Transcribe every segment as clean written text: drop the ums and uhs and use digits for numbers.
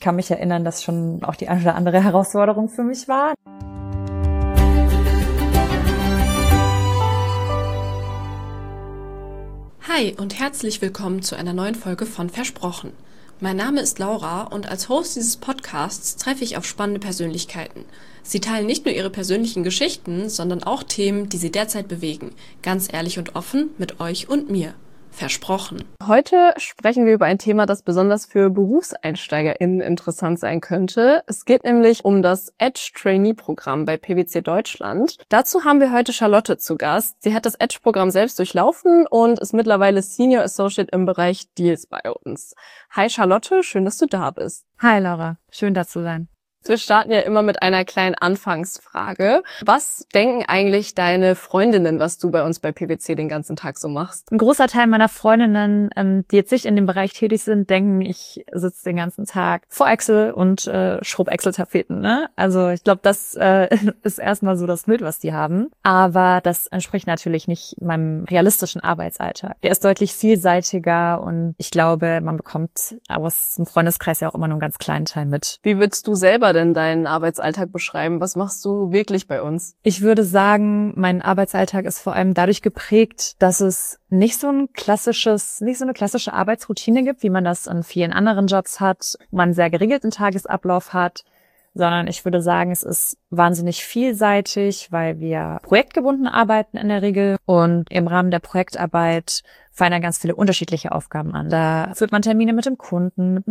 kann mich erinnern, dass schon auch die eine oder andere Herausforderung für mich war. Hi und herzlich willkommen zu einer neuen Folge von Versprochen. Mein Name ist Laura und als Host dieses Podcasts treffe ich auf spannende Persönlichkeiten. Sie teilen nicht nur ihre persönlichen Geschichten, sondern auch Themen, die sie derzeit bewegen. Ganz ehrlich und offen mit euch und mir. Versprochen. Heute sprechen wir über ein Thema, das besonders für BerufseinsteigerInnen interessant sein könnte. Es geht nämlich um das Edge-Trainee-Programm bei PwC Deutschland. Dazu haben wir heute Charlotte zu Gast. Sie hat das Edge-Programm selbst durchlaufen und ist mittlerweile Senior Associate im Bereich Deals bei uns. Hi Charlotte, schön, dass du da bist. Hi Laura, schön da zu sein. Wir starten ja immer mit einer kleinen Anfangsfrage. Was denken eigentlich deine Freundinnen, was du bei uns bei PwC den ganzen Tag so machst? Ein großer Teil meiner Freundinnen, die jetzt nicht in dem Bereich tätig sind, denken, ich sitze den ganzen Tag vor Excel und schrubb Excel-Tapeten. Ne? Also ich glaube, das ist erstmal so das Bild, was die haben. Aber das entspricht natürlich nicht meinem realistischen Arbeitsalltag. Der ist deutlich vielseitiger und ich glaube, man bekommt aus dem Freundeskreis ja auch immer nur einen ganz kleinen Teil mit. Wie würdest du selber denn deinen Arbeitsalltag beschreiben? Was machst du wirklich bei uns? Ich würde sagen, mein Arbeitsalltag ist vor allem dadurch geprägt, dass es nicht so eine klassische Arbeitsroutine gibt, wie man das in vielen anderen Jobs hat, wo man einen sehr geregelten Tagesablauf hat, sondern ich würde sagen, es ist wahnsinnig vielseitig, weil wir projektgebunden arbeiten in der Regel und im Rahmen der Projektarbeit fallen da ganz viele unterschiedliche Aufgaben an. Da führt man Termine mit dem Kunden, mit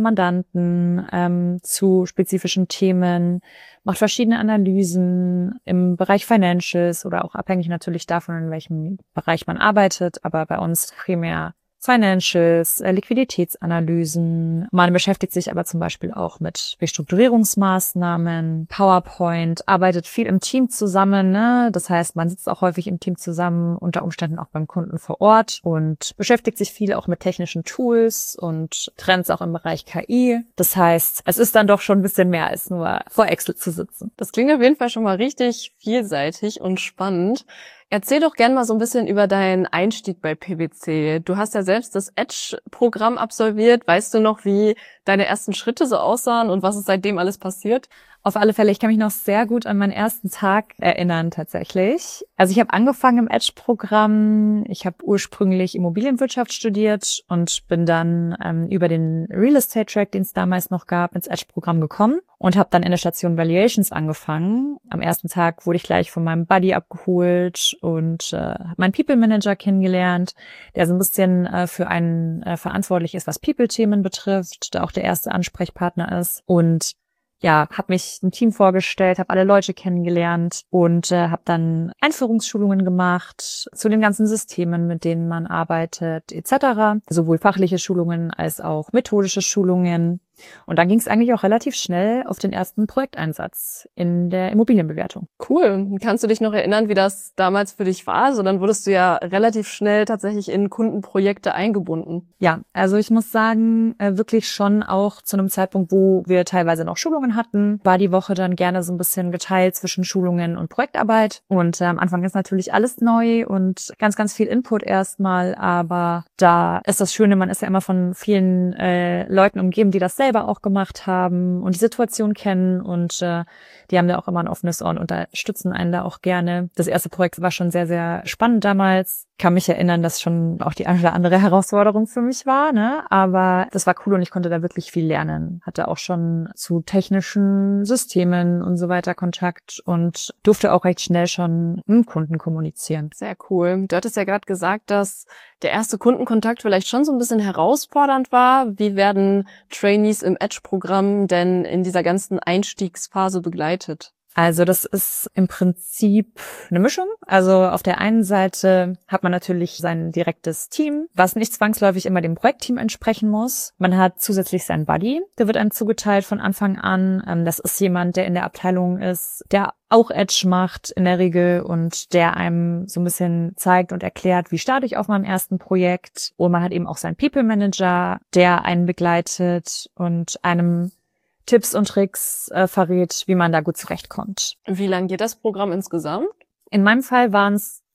Mandanten zu spezifischen Themen, macht verschiedene Analysen im Bereich Financials oder auch abhängig natürlich davon, in welchem Bereich man arbeitet, aber bei uns primär Financials, Liquiditätsanalysen. Man beschäftigt sich aber zum Beispiel auch mit Restrukturierungsmaßnahmen, PowerPoint, arbeitet viel im Team zusammen. Ne? Das heißt, man sitzt auch häufig im Team zusammen, unter Umständen auch beim Kunden vor Ort und beschäftigt sich viel auch mit technischen Tools und Trends auch im Bereich KI. Das heißt, es ist dann doch schon ein bisschen mehr als nur vor Excel zu sitzen. Das klingt auf jeden Fall schon mal richtig vielseitig und spannend. Erzähl doch gern mal so ein bisschen über deinen Einstieg bei PwC. Du hast ja selbst das Edge-Programm absolviert. Weißt du noch, wie deine ersten Schritte so aussahen und was ist seitdem alles passiert? Auf alle Fälle, ich kann mich noch sehr gut an meinen ersten Tag erinnern tatsächlich. Also ich habe angefangen im Edge-Programm. Ich habe ursprünglich Immobilienwirtschaft studiert und bin dann über den Real Estate-Track, den es damals noch gab, ins Edge-Programm gekommen und habe dann in der Station Valuations angefangen. Am ersten Tag wurde ich gleich von meinem Buddy abgeholt und habe meinen People-Manager kennengelernt, der so ein bisschen für einen verantwortlich ist, was People-Themen betrifft, der auch der erste Ansprechpartner ist und ja, habe mich im Team vorgestellt, habe alle Leute kennengelernt und habe dann Einführungsschulungen gemacht zu den ganzen Systemen, mit denen man arbeitet, etc. Sowohl fachliche Schulungen als auch methodische Schulungen. Und dann ging es eigentlich auch relativ schnell auf den ersten Projekteinsatz in der Immobilienbewertung. Cool. Kannst du dich noch erinnern, wie das damals für dich war? Also dann wurdest du ja relativ schnell tatsächlich in Kundenprojekte eingebunden. Ja, also ich muss sagen, wirklich schon auch zu einem Zeitpunkt, wo wir teilweise noch Schulungen hatten, war die Woche dann gerne so ein bisschen geteilt zwischen Schulungen und Projektarbeit. Und am Anfang ist natürlich alles neu und ganz, ganz viel Input erstmal. Aber da ist das Schöne, man ist ja immer von vielen Leuten umgeben, die das selber auch gemacht haben und die Situation kennen und die haben da auch immer ein offenes Ohr und unterstützen einen da auch gerne. Das erste Projekt war schon sehr, sehr spannend damals. Kann mich erinnern, dass schon auch die eine oder andere Herausforderung für mich war, ne? Aber das war cool und ich konnte da wirklich viel lernen. Hatte auch schon zu technischen Systemen und so weiter Kontakt und durfte auch recht schnell schon mit dem Kunden kommunizieren. Sehr cool. Du hattest ja gerade gesagt, dass der erste Kundenkontakt vielleicht schon so ein bisschen herausfordernd war. Wie werden Trainees im Edge-Programm denn in dieser ganzen Einstiegsphase begleitet? Also das ist im Prinzip eine Mischung. Also auf der einen Seite hat man natürlich sein direktes Team, was nicht zwangsläufig immer dem Projektteam entsprechen muss. Man hat zusätzlich seinen Buddy, der wird einem zugeteilt von Anfang an. Das ist jemand, der in der Abteilung ist, der auch Edge macht in der Regel und der einem so ein bisschen zeigt und erklärt, wie starte ich auf meinem ersten Projekt. Und man hat eben auch seinen People Manager, der einen begleitet und einem Tipps und Tricks verrät, wie man da gut zurechtkommt. Wie lang geht das Programm insgesamt? In meinem Fall waren es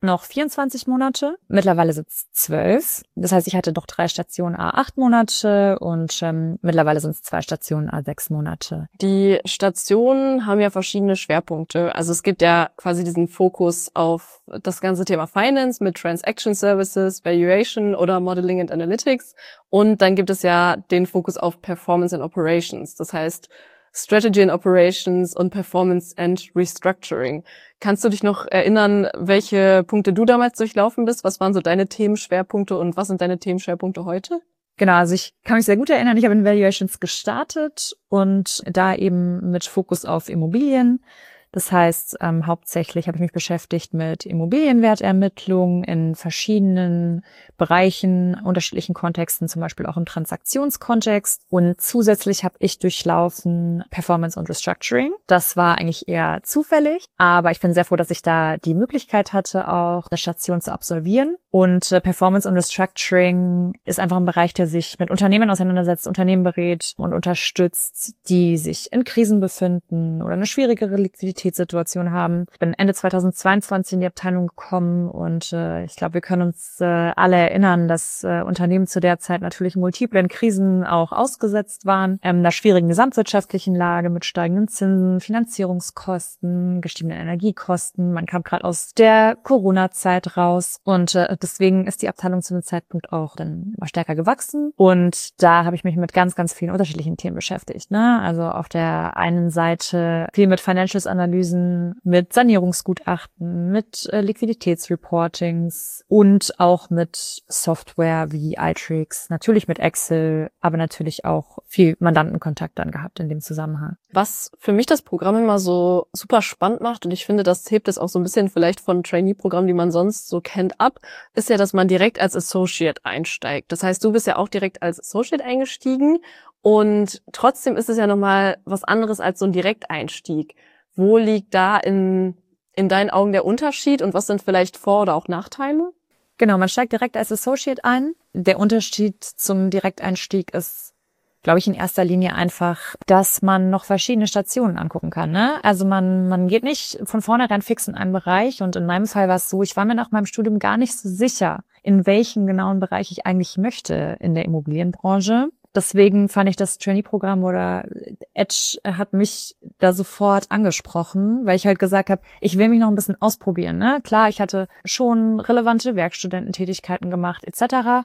noch 24 Monate. Mittlerweile sind es 12. Das heißt, ich hatte doch 3 Stationen à 8 Monate und mittlerweile sind es 2 Stationen à 6 Monate. Die Stationen haben ja verschiedene Schwerpunkte. Also es gibt ja quasi diesen Fokus auf das ganze Thema Finance mit Transaction Services, Valuation oder Modeling and Analytics. Und dann gibt es ja den Fokus auf Performance and Operations. Das heißt Strategy and Operations und Performance and Restructuring. Kannst du dich noch erinnern, welche Punkte du damals durchlaufen bist? Was waren so deine Themenschwerpunkte und was sind deine Themenschwerpunkte heute? Genau, also ich kann mich sehr gut erinnern, ich habe in Valuations gestartet und da eben mit Fokus auf Immobilien. Das heißt, hauptsächlich habe ich mich beschäftigt mit Immobilienwertermittlung in verschiedenen Bereichen, unterschiedlichen Kontexten, zum Beispiel auch im Transaktionskontext. Und zusätzlich habe ich durchlaufen Performance und Restructuring. Das war eigentlich eher zufällig, aber ich bin sehr froh, dass ich da die Möglichkeit hatte, auch eine Station zu absolvieren. Und Performance und Restructuring ist einfach ein Bereich, der sich mit Unternehmen auseinandersetzt, Unternehmen berät und unterstützt, die sich in Krisen befinden oder eine schwierigere Liquiditätssituation haben. Ich bin Ende 2022 in die Abteilung gekommen und ich glaube, wir können uns alle erinnern, dass Unternehmen zu der Zeit natürlich multiplen Krisen auch ausgesetzt waren, einer schwierigen gesamtwirtschaftlichen Lage mit steigenden Zinsen, Finanzierungskosten, gestiegenen Energiekosten. Man kam gerade aus der Corona-Zeit raus und deswegen ist die Abteilung zu dem Zeitpunkt auch dann immer stärker gewachsen. Und da habe ich mich mit ganz, ganz vielen unterschiedlichen Themen beschäftigt, ne? Also auf der einen Seite viel mit Financials-Analysen, mit Sanierungsgutachten, mit Liquiditätsreportings und auch mit Software wie iTrix, natürlich mit Excel, aber natürlich auch viel Mandantenkontakt dann gehabt in dem Zusammenhang. Was für mich das Programm immer so super spannend macht, und ich finde, das hebt es auch so ein bisschen vielleicht von Trainee-Programmen, die man sonst so kennt, ab, ist ja, dass man direkt als Associate einsteigt. Das heißt, du bist ja auch direkt als Associate eingestiegen und trotzdem ist es ja nochmal was anderes als so ein Direkteinstieg. Wo liegt da in deinen Augen der Unterschied und was sind vielleicht Vor- oder auch Nachteile? Genau, man steigt direkt als Associate ein. Der Unterschied zum Direkteinstieg ist, glaube ich, in erster Linie einfach, dass man noch verschiedene Stationen angucken kann, ne? Also man geht nicht von vornherein fix in einen Bereich und in meinem Fall war es so, ich war mir nach meinem Studium gar nicht so sicher, in welchen genauen Bereich ich eigentlich möchte in der Immobilienbranche. Deswegen fand ich das Trainee-Programm oder Edge hat mich da sofort angesprochen, weil ich halt gesagt habe, ich will mich noch ein bisschen ausprobieren, ne? Klar, ich hatte schon relevante Werkstudententätigkeiten gemacht etc.,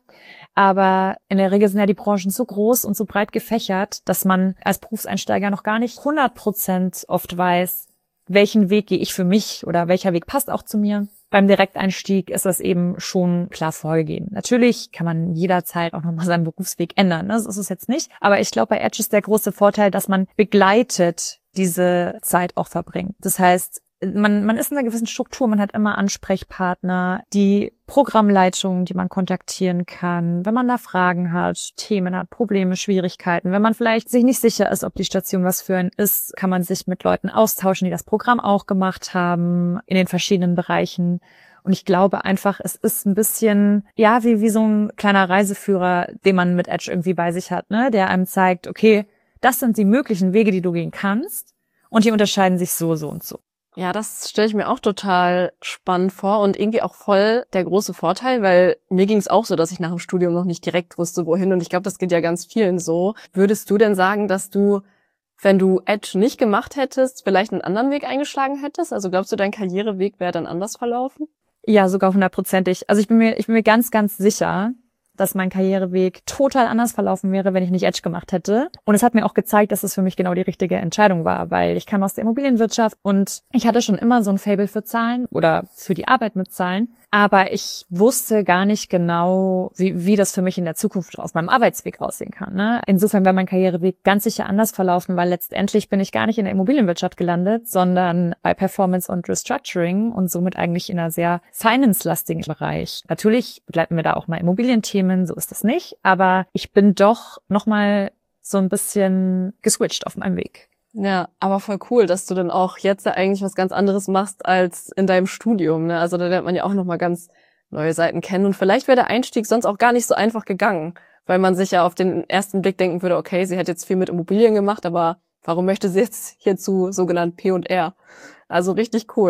aber in der Regel sind ja die Branchen so groß und so breit gefächert, dass man als Berufseinsteiger noch gar nicht 100% oft weiß, welchen Weg gehe ich für mich oder welcher Weg passt auch zu mir. Beim Direkteinstieg ist das eben schon klar vorgegeben. Natürlich kann man jederzeit auch nochmal seinen Berufsweg ändern, ne? Das ist es jetzt nicht. Aber ich glaube, bei Edge ist der große Vorteil, dass man begleitet diese Zeit auch verbringt. Das heißt, man ist in einer gewissen Struktur, man hat immer Ansprechpartner, die Programmleitungen, die man kontaktieren kann, wenn man da Fragen hat, Themen hat, Probleme, Schwierigkeiten. Wenn man vielleicht sich nicht sicher ist, ob die Station was für einen ist, kann man sich mit Leuten austauschen, die das Programm auch gemacht haben, in den verschiedenen Bereichen. Und ich glaube einfach, es ist ein bisschen, ja, wie so ein kleiner Reiseführer, den man mit Edge irgendwie bei sich hat, ne, der einem zeigt, okay, das sind die möglichen Wege, die du gehen kannst. Und die unterscheiden sich so und so. Ja, das stelle ich mir auch total spannend vor und irgendwie auch voll der große Vorteil, weil mir ging es auch so, dass ich nach dem Studium noch nicht direkt wusste, wohin. Und ich glaube, das geht ja ganz vielen so. Würdest du denn sagen, dass du, wenn du Edge nicht gemacht hättest, vielleicht einen anderen Weg eingeschlagen hättest? Also glaubst du, dein Karriereweg wäre dann anders verlaufen? Ja, sogar 100%. Also ich bin mir ganz, ganz sicher, dass mein Karriereweg total anders verlaufen wäre, wenn ich nicht Edge gemacht hätte. Und es hat mir auch gezeigt, dass es für mich genau die richtige Entscheidung war, weil ich kam aus der Immobilienwirtschaft und ich hatte schon immer so ein Faible für Zahlen oder für die Arbeit mit Zahlen. Aber ich wusste gar nicht genau, wie das für mich in der Zukunft auf meinem Arbeitsweg aussehen kann, ne? Insofern wäre mein Karriereweg ganz sicher anders verlaufen, weil letztendlich bin ich gar nicht in der Immobilienwirtschaft gelandet, sondern bei Performance und Restructuring und somit eigentlich in einer sehr finance-lastigen Bereich. Natürlich begleiten wir da auch mal Immobilienthemen, so ist das nicht, aber ich bin doch nochmal so ein bisschen geswitcht auf meinem Weg. Ja, aber voll cool, dass du dann auch jetzt ja eigentlich was ganz anderes machst als in deinem Studium, ne? Also da lernt man ja auch nochmal ganz neue Seiten kennen und vielleicht wäre der Einstieg sonst auch gar nicht so einfach gegangen, weil man sich ja auf den ersten Blick denken würde, okay, sie hat jetzt viel mit Immobilien gemacht, aber warum möchte sie jetzt hier zu sogenannt P&R? Also richtig cool.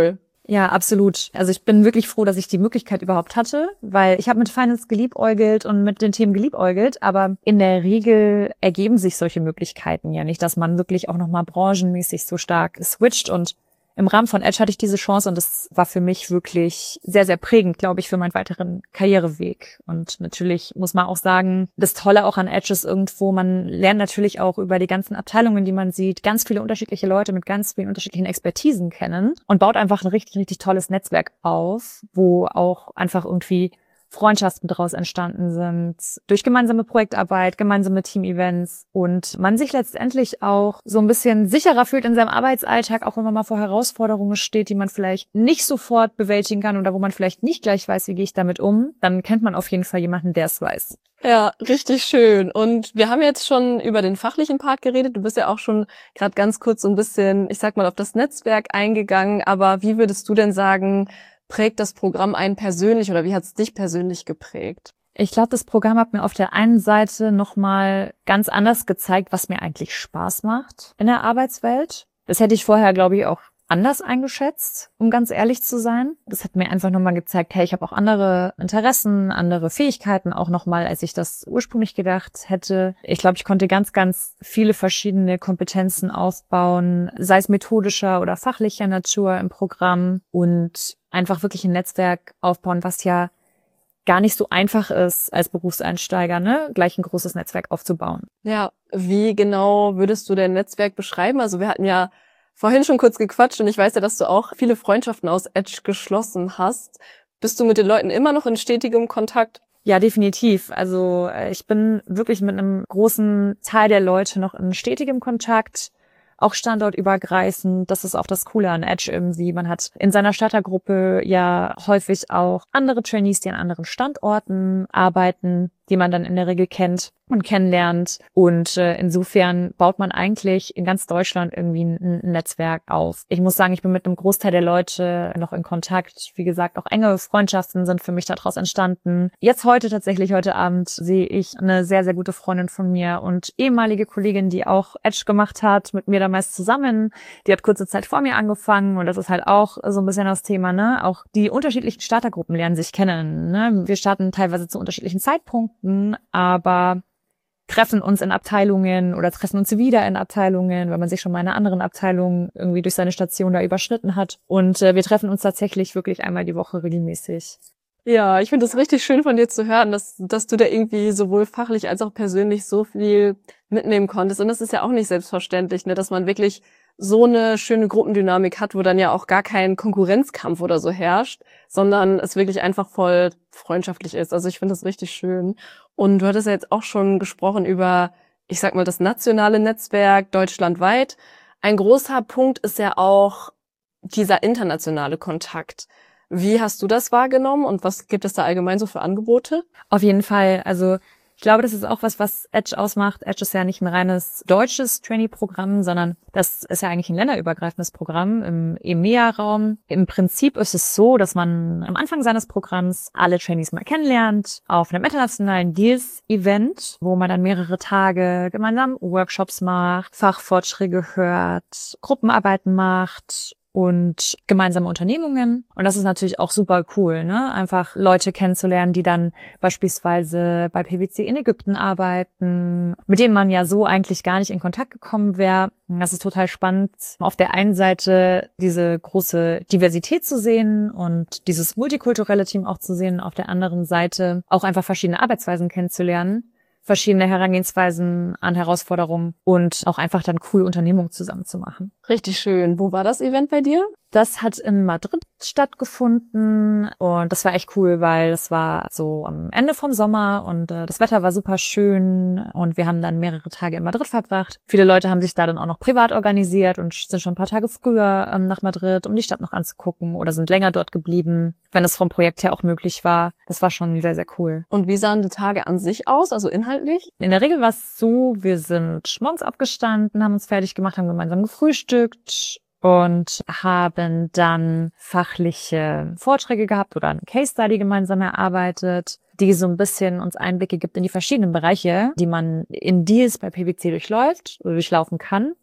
Ja, absolut. Also ich bin wirklich froh, dass ich die Möglichkeit überhaupt hatte, weil ich habe mit Finance geliebäugelt und mit den Themen geliebäugelt, aber in der Regel ergeben sich solche Möglichkeiten ja nicht, dass man wirklich auch nochmal branchenmäßig so stark switcht, und im Rahmen von Edge hatte ich diese Chance, und das war für mich wirklich sehr, sehr prägend, glaube ich, für meinen weiteren Karriereweg. Und natürlich muss man auch sagen, das Tolle auch an Edge ist irgendwo, man lernt natürlich auch über die ganzen Abteilungen, die man sieht, ganz viele unterschiedliche Leute mit ganz vielen unterschiedlichen Expertisen kennen und baut einfach ein richtig, richtig tolles Netzwerk auf, wo auch einfach irgendwie Freundschaften daraus entstanden sind, durch gemeinsame Projektarbeit, gemeinsame Team-Events, und man sich letztendlich auch so ein bisschen sicherer fühlt in seinem Arbeitsalltag, auch wenn man mal vor Herausforderungen steht, die man vielleicht nicht sofort bewältigen kann oder wo man vielleicht nicht gleich weiß, wie gehe ich damit um, dann kennt man auf jeden Fall jemanden, der es weiß. Ja, richtig schön. Und wir haben jetzt schon über den fachlichen Part geredet. Du bist ja auch schon gerade ganz kurz so ein bisschen, ich sag mal, auf das Netzwerk eingegangen. Aber wie würdest du denn sagen, prägt das Programm einen persönlich, oder wie hat es dich persönlich geprägt? Ich glaube, das Programm hat mir auf der einen Seite nochmal ganz anders gezeigt, was mir eigentlich Spaß macht in der Arbeitswelt. Das hätte ich vorher, glaube ich, auch anders eingeschätzt, um ganz ehrlich zu sein. Das hat mir einfach nochmal gezeigt, hey, ich habe auch andere Interessen, andere Fähigkeiten auch nochmal, als ich das ursprünglich gedacht hätte. Ich glaube, ich konnte ganz, ganz viele verschiedene Kompetenzen aufbauen, sei es methodischer oder fachlicher Natur im Programm, und einfach wirklich ein Netzwerk aufbauen, was ja gar nicht so einfach ist als Berufseinsteiger, ne, gleich ein großes Netzwerk aufzubauen. Ja, wie genau würdest du dein Netzwerk beschreiben? Also wir hatten ja vorhin schon kurz gequatscht und ich weiß ja, dass du auch viele Freundschaften aus Edge geschlossen hast. Bist du mit den Leuten immer noch in stetigem Kontakt? Ja, definitiv. Also ich bin wirklich mit einem großen Teil der Leute noch in stetigem Kontakt, auch standortübergreifend. Das ist auch das Coole an Edge irgendwie. Man hat in seiner Startergruppe ja häufig auch andere Trainees, die an anderen Standorten arbeiten, die man dann in der Regel kennt und kennenlernt. Und insofern baut man eigentlich in ganz Deutschland irgendwie ein Netzwerk auf. Ich muss sagen, ich bin mit einem Großteil der Leute noch in Kontakt. Wie gesagt, auch enge Freundschaften sind für mich daraus entstanden. Jetzt heute Abend, sehe ich eine sehr, sehr gute Freundin von mir und ehemalige Kollegin, die auch Edge gemacht hat, mit mir damals zusammen. Die hat kurze Zeit vor mir angefangen, und das ist halt auch so ein bisschen das Thema, ne? Auch die unterschiedlichen Startergruppen lernen sich kennen, ne? Wir starten teilweise zu unterschiedlichen Zeitpunkten, aber treffen uns in Abteilungen oder treffen uns wieder in Abteilungen, weil man sich schon mal in einer anderen Abteilung irgendwie durch seine Station da überschritten hat. Und wir treffen uns tatsächlich wirklich einmal die Woche regelmäßig. Ja, ich finde es richtig schön von dir zu hören, dass du da irgendwie sowohl fachlich als auch persönlich so viel mitnehmen konntest. Und das ist ja auch nicht selbstverständlich, ne, dass man wirklich so eine schöne Gruppendynamik hat, wo dann ja auch gar kein Konkurrenzkampf oder so herrscht, sondern es wirklich einfach voll freundschaftlich ist. Also ich finde das richtig schön. Und du hattest ja jetzt auch schon gesprochen über, ich sag mal, das nationale Netzwerk deutschlandweit. Ein großer Punkt ist ja auch dieser internationale Kontakt. Wie hast du das wahrgenommen und was gibt es da allgemein so für Angebote? Auf jeden Fall. Also ich glaube, das ist auch was Edge ausmacht. Edge ist ja nicht ein reines deutsches Trainee-Programm, sondern das ist ja eigentlich ein länderübergreifendes Programm im EMEA-Raum. Im Prinzip ist es so, dass man am Anfang seines Programms alle Trainees mal kennenlernt auf einem internationalen Deals-Event, wo man dann mehrere Tage gemeinsam Workshops macht, Fachvorträge hört, Gruppenarbeiten macht und gemeinsame Unternehmungen. Und das ist natürlich auch super cool, ne? Einfach Leute kennenzulernen, die dann beispielsweise bei PwC in Ägypten arbeiten, mit denen man ja so eigentlich gar nicht in Kontakt gekommen wäre. Das ist total spannend, auf der einen Seite diese große Diversität zu sehen und dieses multikulturelle Team auch zu sehen, auf der anderen Seite auch einfach verschiedene Arbeitsweisen kennenzulernen, verschiedene Herangehensweisen an Herausforderungen und auch einfach dann coole Unternehmungen zusammen zu machen. Richtig schön. Wo war das Event bei dir? Das hat in Madrid stattgefunden und das war echt cool, weil das war so am Ende vom Sommer und das Wetter war super schön und wir haben dann mehrere Tage in Madrid verbracht. Viele Leute haben sich da dann auch noch privat organisiert und sind schon ein paar Tage früher nach Madrid, um die Stadt noch anzugucken, oder sind länger dort geblieben, wenn es vom Projekt her auch möglich war. Das war schon sehr, sehr cool. Und wie sahen die Tage an sich aus, also inhaltlich? In der Regel war es so, wir sind morgens aufgestanden, haben uns fertig gemacht, haben gemeinsam gefrühstückt und haben dann fachliche Vorträge gehabt oder eine Case Study gemeinsam erarbeitet, die so ein bisschen uns Einblicke gibt in die verschiedenen Bereiche, die man in Deals bei PwC durchläuft oder durchlaufen kann.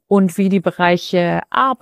und wie die Bereiche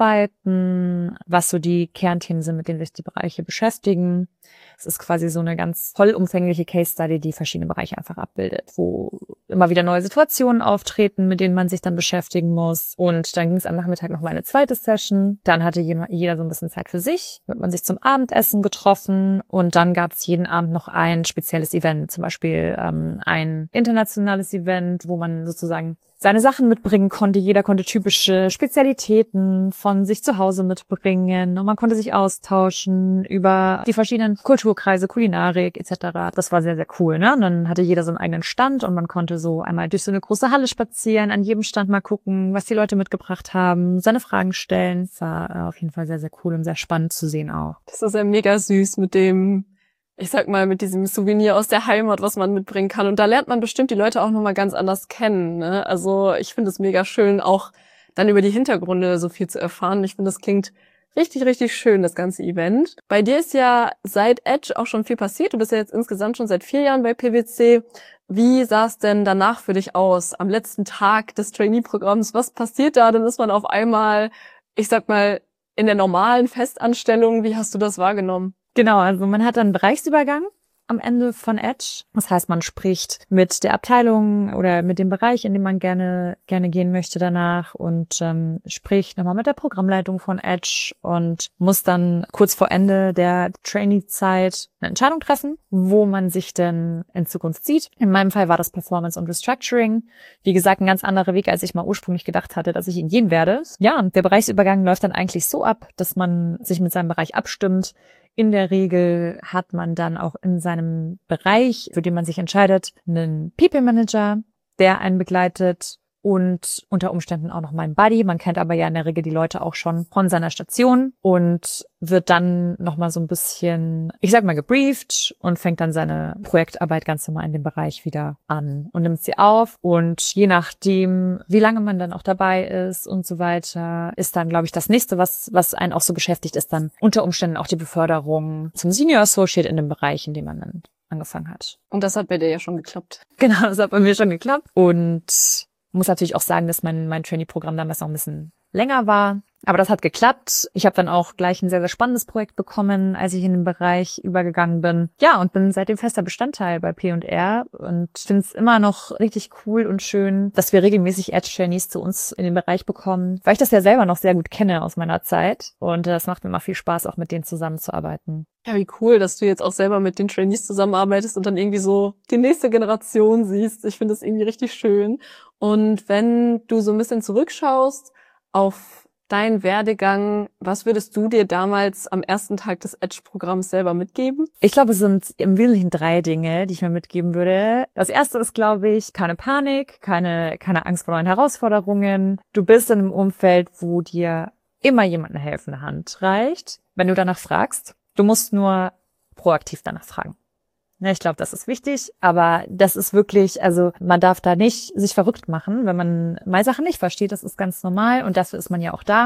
arbeiten, was so die Kernthemen sind, mit denen sich die Bereiche beschäftigen. Es ist quasi so eine ganz vollumfängliche Case Study, die verschiedene Bereiche einfach abbildet, wo immer wieder neue Situationen auftreten, mit denen man sich dann beschäftigen muss. Und dann ging es am Nachmittag noch mal eine zweite Session. Dann hatte jeder so ein bisschen Zeit für sich. Dann hat man sich zum Abendessen getroffen und dann gab es jeden Abend noch ein spezielles Event, zum Beispiel ein internationales Event, wo man sozusagen seine Sachen mitbringen konnte. Jeder konnte typische Spezialitäten von sich zu Hause mitbringen und man konnte sich austauschen über die verschiedenen Kulturkreise, Kulinarik etc. Das war sehr, sehr cool, ne? Und dann hatte jeder so einen eigenen Stand und man konnte so einmal durch so eine große Halle spazieren, an jedem Stand mal gucken, was die Leute mitgebracht haben, seine Fragen stellen. Das war auf jeden Fall sehr, sehr cool und sehr spannend zu sehen auch. Das ist ja mega süß mit dem, ich sag mal, mit diesem Souvenir aus der Heimat, was man mitbringen kann. Und da lernt man bestimmt die Leute auch nochmal ganz anders kennen, ne? Also ich finde es mega schön, auch dann über die Hintergründe so viel zu erfahren. Ich finde, das klingt richtig, richtig schön, das ganze Event. Bei dir ist ja seit Edge auch schon viel passiert. Du bist ja jetzt insgesamt schon seit 4 Jahren bei PwC. Wie sah es denn danach für dich aus? Am letzten Tag des Trainee-Programms, was passiert da? Dann ist man auf einmal, ich sag mal, in der normalen Festanstellung. Wie hast du das wahrgenommen? Genau, also man hat einen Bereichsübergang am Ende von Edge. Das heißt, man spricht mit der Abteilung oder mit dem Bereich, in dem man gerne gehen möchte danach und spricht nochmal mit der Programmleitung von Edge und muss dann kurz vor Ende der Trainee-Zeit eine Entscheidung treffen, wo man sich denn in Zukunft sieht. In meinem Fall war das Performance und Restructuring. Wie gesagt, ein ganz anderer Weg, als ich mal ursprünglich gedacht hatte, dass ich ihn gehen werde. Ja, und der Bereichsübergang läuft dann eigentlich so ab, dass man sich mit seinem Bereich abstimmt. In der Regel hat man dann auch in seinem Bereich, für den man sich entscheidet, einen People Manager, der einen begleitet und unter Umständen auch noch mal einen Buddy. Man kennt aber ja in der Regel die Leute auch schon von seiner Station und wird dann noch mal so ein bisschen, ich sag mal, gebrieft und fängt dann seine Projektarbeit ganz normal in dem Bereich wieder an und nimmt sie auf. Und je nachdem, wie lange man dann auch dabei ist und so weiter, ist dann, glaube ich, das nächste, was einen auch so beschäftigt, ist dann unter Umständen auch die Beförderung zum Senior Associate in dem Bereich, in dem man dann angefangen hat. Und das hat bei dir ja schon geklappt. Genau, das hat bei mir schon geklappt. Und muss natürlich auch sagen, dass mein Trainee-Programm damals noch ein bisschen länger war. Aber das hat geklappt. Ich habe dann auch gleich ein sehr, sehr spannendes Projekt bekommen, als ich in den Bereich übergegangen bin. Ja, und bin seitdem fester Bestandteil bei P&R und finde es immer noch richtig cool und schön, dass wir regelmäßig Edge-Trainees zu uns in den Bereich bekommen, weil ich das ja selber noch sehr gut kenne aus meiner Zeit. Und das macht mir immer viel Spaß, auch mit denen zusammenzuarbeiten. Ja, wie cool, dass du jetzt auch selber mit den Trainees zusammenarbeitest und dann irgendwie so die nächste Generation siehst. Ich finde das irgendwie richtig schön. Und wenn du so ein bisschen zurückschaust auf deinen Werdegang, was würdest du dir damals am ersten Tag des Edge-Programms selber mitgeben? Ich glaube, es sind im Wesentlichen 3 Dinge, die ich mir mitgeben würde. Das erste ist, glaube ich, keine Panik, keine Angst vor neuen Herausforderungen. Du bist in einem Umfeld, wo dir immer jemand eine helfende Hand reicht, wenn du danach fragst. Du musst nur proaktiv danach fragen. Ja, ich glaube, das ist wichtig, aber das ist wirklich, also man darf da nicht sich verrückt machen, wenn man mal Sachen nicht versteht. Das ist ganz normal und dafür ist man ja auch da,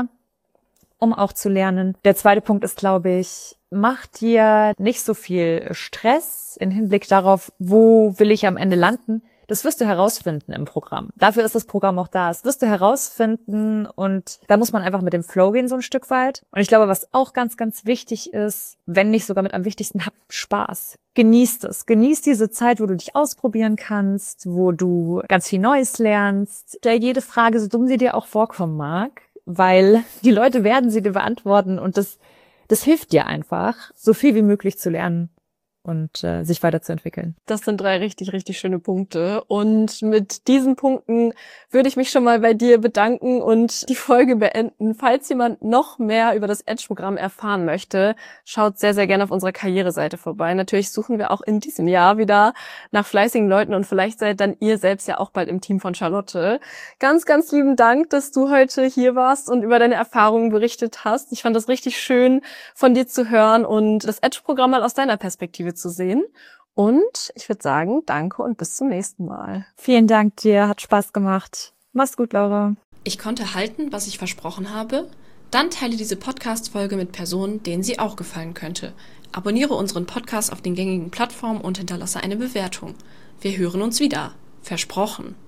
um auch zu lernen. Der zweite Punkt ist, glaube ich, mach dir nicht so viel Stress im Hinblick darauf, wo will ich am Ende landen. Das wirst du herausfinden im Programm. Dafür ist das Programm auch da. Das wirst du herausfinden und da muss man einfach mit dem Flow gehen so ein Stück weit. Und ich glaube, was auch ganz, ganz wichtig ist, wenn nicht sogar mit am wichtigsten, hab Spaß. Genießt es. Genießt diese Zeit, wo du dich ausprobieren kannst, wo du ganz viel Neues lernst. Stell jede Frage, so dumm sie dir auch vorkommen mag, weil die Leute werden sie dir beantworten und das hilft dir einfach, so viel wie möglich zu lernen und sich weiterzuentwickeln. Das sind 3 richtig, richtig schöne Punkte. Und mit diesen Punkten würde ich mich schon mal bei dir bedanken und die Folge beenden. Falls jemand noch mehr über das Edge-Programm erfahren möchte, schaut sehr, sehr gerne auf unserer Karriereseite vorbei. Natürlich suchen wir auch in diesem Jahr wieder nach fleißigen Leuten und vielleicht seid dann ihr selbst ja auch bald im Team von Charlotte. Ganz, ganz lieben Dank, dass du heute hier warst und über deine Erfahrungen berichtet hast. Ich fand das richtig schön, von dir zu hören und das Edge-Programm mal aus deiner Perspektive zu sehen. Und ich würde sagen, danke und bis zum nächsten Mal. Vielen Dank dir, hat Spaß gemacht. Mach's gut, Laura. Ich konnte halten, was ich versprochen habe. Dann teile diese Podcast-Folge mit Personen, denen sie auch gefallen könnte. Abonniere unseren Podcast auf den gängigen Plattformen und hinterlasse eine Bewertung. Wir hören uns wieder. Versprochen.